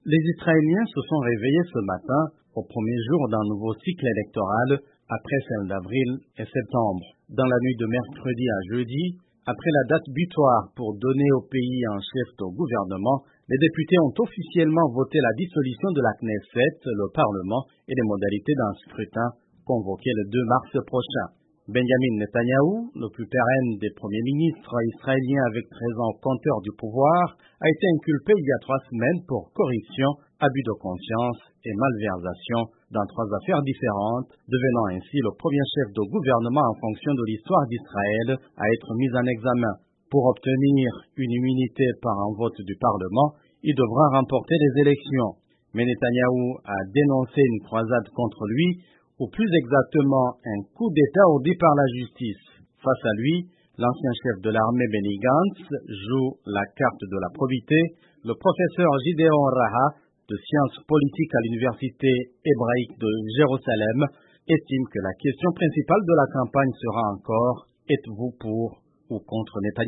Les Israéliens se sont réveillés ce matin au premier jour d'un nouveau cycle électoral après celle d'avril et septembre. Dans la nuit de mercredi à jeudi, après la date butoir pour donner au pays un chef au gouvernement, les députés ont officiellement voté la dissolution de la Knesset, le Parlement, et les modalités d'un scrutin convoqué le 2 mars prochain. Benjamin Netanyahou, le plus pérenne des premiers ministres israéliens avec 13 ans au compteur du pouvoir, a été inculpé il y a 3 semaines pour corruption, abus de confiance et malversation dans 3 affaires différentes, devenant ainsi le premier chef de gouvernement en fonction de l'histoire d'Israël à être mis en examen. Pour obtenir une immunité par un vote du Parlement, il devra remporter les élections. Mais Netanyahou a dénoncé une croisade contre lui, ou plus exactement un coup d'État ordi par la justice. Face à lui, l'ancien chef de l'armée Benny Gantz joue la carte de la probité. Le professeur Gideon Raha, de sciences politiques à l'université hébraïque de Jérusalem, estime que la question principale de la campagne sera encore « Êtes-vous pour ou contre Netanyahou ?»